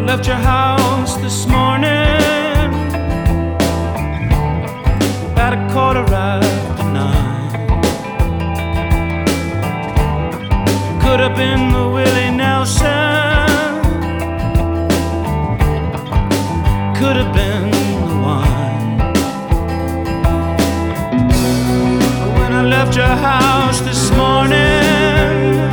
left your house this morning about 9:15. Could have been the Willie Nelson, could have been the wine. When I left your house